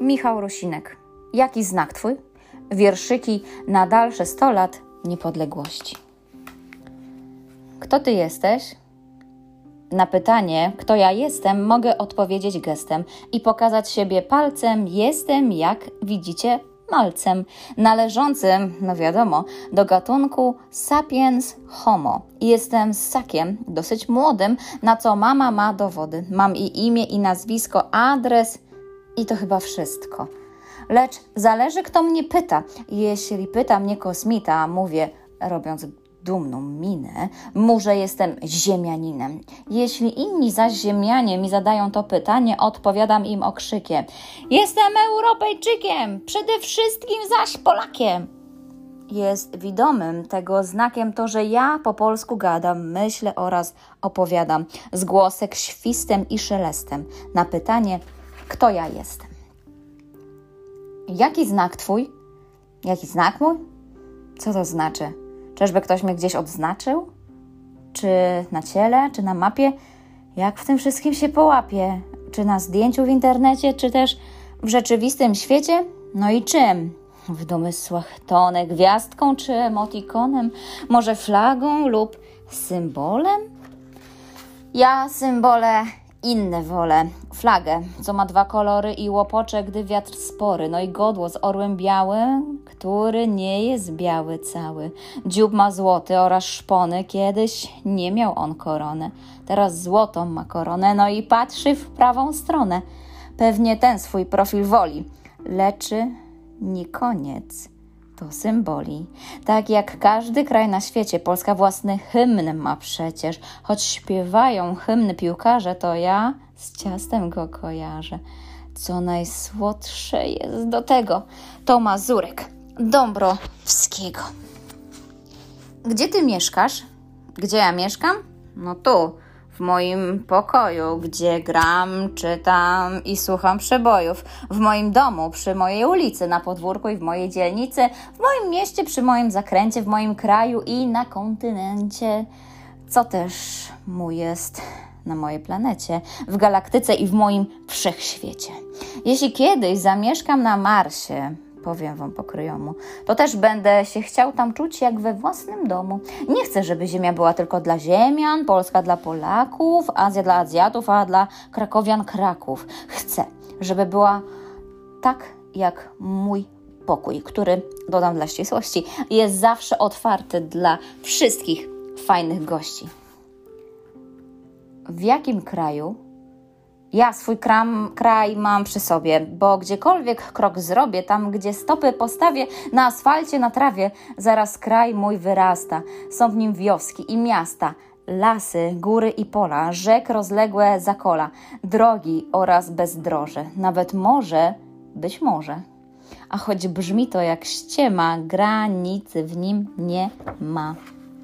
Michał Rosinek. Jaki znak twój? Wierszyki na dalsze 100 lat niepodległości. Kto ty jesteś? Na pytanie, kto ja jestem, mogę odpowiedzieć gestem i pokazać siebie palcem. Jestem, jak widzicie, malcem, należącym, no wiadomo, do gatunku sapiens homo. Jestem ssakiem, dosyć młodym, na co mama ma dowody. Mam i imię, i nazwisko, adres i to chyba wszystko. Lecz zależy, kto mnie pyta. Jeśli pyta mnie kosmita, mówię, robiąc dumną minę, że jestem ziemianinem. Jeśli inni zaś ziemianie mi zadają to pytanie, odpowiadam im okrzykiem. Jestem Europejczykiem, przede wszystkim zaś Polakiem. Jest widomym tego znakiem to, że ja po polsku gadam, myślę oraz opowiadam z głosek, świstem i szelestem na pytanie, kto ja jestem. Jaki znak twój? Jaki znak mój? Co to znaczy? Czyżby ktoś mnie gdzieś odznaczył? Czy na ciele, czy na mapie? Jak w tym wszystkim się połapie? Czy na zdjęciu w internecie, czy też w rzeczywistym świecie? No i czym? W domysłach tonę gwiazdką, czy emotikonem? Może flagą lub symbolem? Ja symbole inne wolę. Flagę, co ma 2 kolory i łopocze, gdy wiatr spory. No i godło z orłem białym, który nie jest biały cały. Dziób ma złoty oraz szpony. Kiedyś nie miał on koronę. Teraz złotą ma koronę. No i patrzy w prawą stronę. Pewnie ten swój profil woli. Leczy nie koniec. To symboli. Tak jak każdy kraj na świecie, Polska własny hymn ma przecież. Choć śpiewają hymny piłkarze, to ja z ciastem go kojarzę. Co najsłodsze jest do tego, to mazurek Dąbrowskiego. Gdzie ty mieszkasz? Gdzie ja mieszkam? No tu, w moim pokoju, gdzie gram, czytam i słucham przebojów. W moim domu, przy mojej ulicy, na podwórku i w mojej dzielnicy, w moim mieście, przy moim zakręcie, w moim kraju i na kontynencie. Co też mój jest na mojej planecie, w galaktyce i w moim wszechświecie. Jeśli kiedyś zamieszkam na Marsie, powiem wam po kryjomu, to też będę się chciał tam czuć jak we własnym domu. Nie chcę, żeby Ziemia była tylko dla Ziemian, Polska dla Polaków, Azja dla Azjatów, a dla Krakowian Kraków. Chcę, żeby była tak jak mój pokój, który, dodam dla ścisłości, jest zawsze otwarty dla wszystkich fajnych gości. W jakim kraju ja swój kraj mam przy sobie, bo gdziekolwiek krok zrobię, tam gdzie stopy postawię na asfalcie, na trawie, zaraz kraj mój wyrasta. Są w nim wioski i miasta, lasy, góry i pola, rzek rozległe zakola, drogi oraz bezdroże, nawet morze, być może. A choć brzmi to jak ściema, granicy w nim nie ma.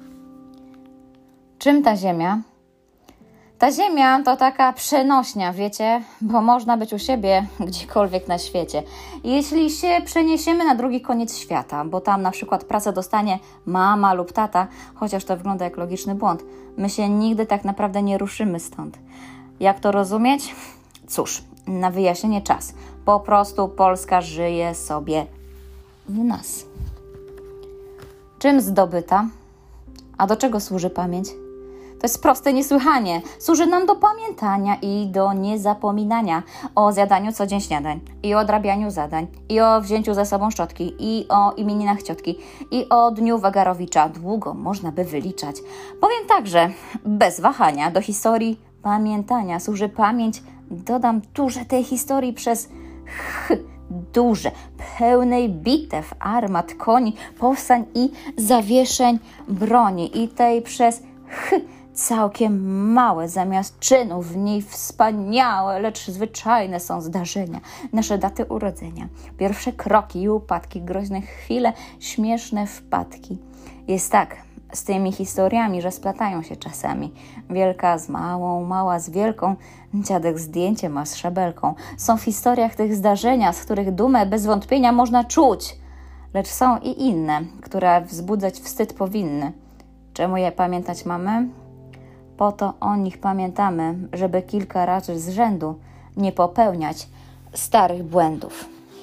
Czym ta ziemia? Ta ziemia to taka przenośnia, wiecie, bo można być u siebie gdziekolwiek na świecie. Jeśli się przeniesiemy na drugi koniec świata, bo tam na przykład pracę dostanie mama lub tata, chociaż to wygląda jak logiczny błąd, my się nigdy tak naprawdę nie ruszymy stąd. Jak to rozumieć? Cóż, na wyjaśnienie czas. Po prostu Polska żyje sobie w nas. Czym zdobyta? A do czego służy pamięć? To jest proste niesłychanie. Służy nam do pamiętania i do niezapominania o zjadaniu co dzień śniadań i o odrabianiu zadań i o wzięciu ze sobą szczotki i o imieninach ciotki i o dniu Wagarowicza. Długo można by wyliczać. Powiem także, bez wahania, do historii pamiętania służy pamięć. Dodam duże tej historii przez duże, pełnej bitew, armat, koni, powstań i zawieszeń broni i tej przez całkiem małe, zamiast czynów w niej wspaniałe, lecz zwyczajne są zdarzenia, nasze daty urodzenia, pierwsze kroki i upadki, groźne chwile, śmieszne wpadki. Jest tak z tymi historiami, że splatają się czasami. Wielka z małą, mała z wielką, dziadek zdjęcie ma z szabelką. Są w historiach tych zdarzenia, z których dumę bez wątpienia można czuć, lecz są i inne, które wzbudzać wstyd powinny. Czemu je pamiętać mamy? Po to o nich pamiętamy, żeby kilka razy z rzędu nie popełniać starych błędów.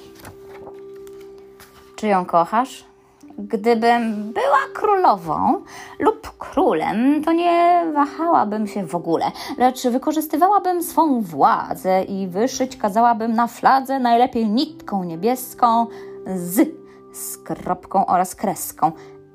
Czy ją kochasz? Gdybym była królową lub królem, to nie wahałabym się w ogóle, lecz wykorzystywałabym swą władzę i wyszyć kazałabym na fladze najlepiej nitką niebieską z kropką oraz kreską,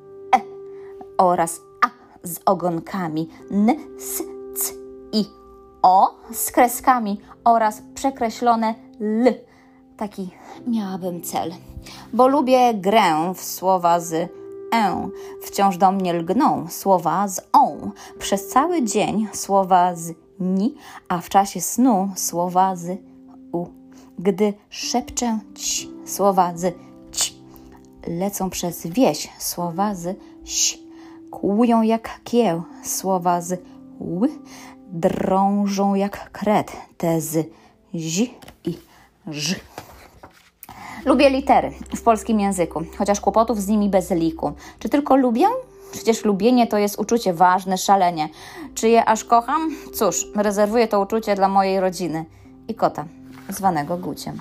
oraz a z ogonkami, c i o z kreskami oraz przekreślone l. Taki miałabym cel, bo lubię grę w słowa z wciąż do mnie lgną słowa z przez cały dzień słowa z ni, a w czasie snu słowa z u. Gdy szepczę ci słowa z ci, lecą przez wieś słowa z ś, kłują jak kieł słowa z ł, drążą jak kret te z zi i ż. Lubię litery w polskim języku, chociaż kłopotów z nimi bez liku. Czy tylko lubię? Przecież lubienie to jest uczucie ważne, szalenie. Czy je aż kocham? Cóż, rezerwuję to uczucie dla mojej rodziny i kota, zwanego Guciem.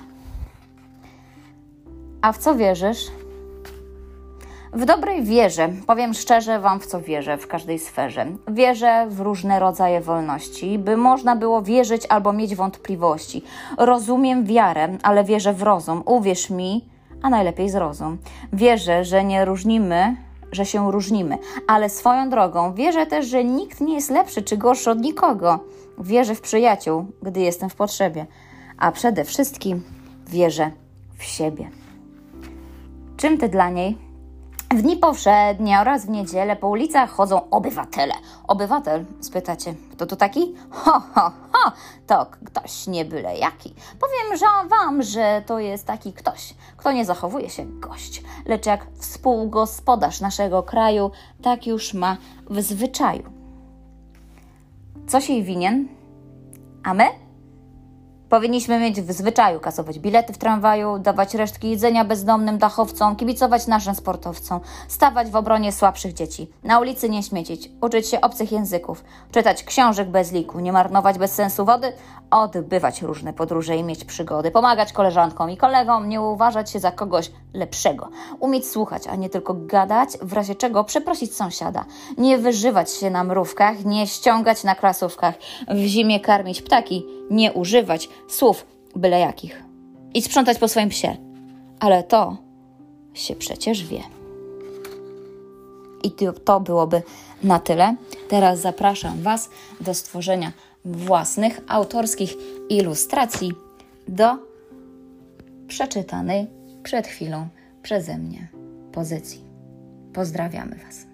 A w co wierzysz? W dobrej wierze, powiem szczerze wam, w co wierzę w każdej sferze. Wierzę w różne rodzaje wolności, by można było wierzyć albo mieć wątpliwości. Rozumiem wiarę, ale wierzę w rozum. Uwierz mi, a najlepiej zrozum. Wierzę, że się różnimy, ale swoją drogą wierzę też, że nikt nie jest lepszy czy gorszy od nikogo. Wierzę w przyjaciół, gdy jestem w potrzebie, a przede wszystkim wierzę w siebie. Czym ty dla niej? W dni powszednie oraz w niedzielę po ulicach chodzą obywatele. Obywatel, spytacie, kto to taki? To ktoś nie byle jaki. Powiem wam, że to jest taki ktoś, kto nie zachowuje się gość, lecz jak współgospodarz naszego kraju, tak już ma w zwyczaju. Coś jej winien? A my? Powinniśmy mieć w zwyczaju kasować bilety w tramwaju, dawać resztki jedzenia bezdomnym dachowcom, kibicować naszym sportowcom, stawać w obronie słabszych dzieci, na ulicy nie śmiecić, uczyć się obcych języków, czytać książek bez liku, nie marnować bez sensu wody, odbywać różne podróże i mieć przygody, pomagać koleżankom i kolegom, nie uważać się za kogoś lepszego, umieć słuchać, a nie tylko gadać, w razie czego przeprosić sąsiada, nie wyżywać się na mrówkach, nie ściągać na krasówkach, w zimie karmić ptaki, nie używać słów byle jakich i sprzątać po swoim psie. Ale to się przecież wie. I to byłoby na tyle. Teraz zapraszam Was do stworzenia własnych autorskich ilustracji do przeczytanej przed chwilą przeze mnie pozycji. Pozdrawiamy Was.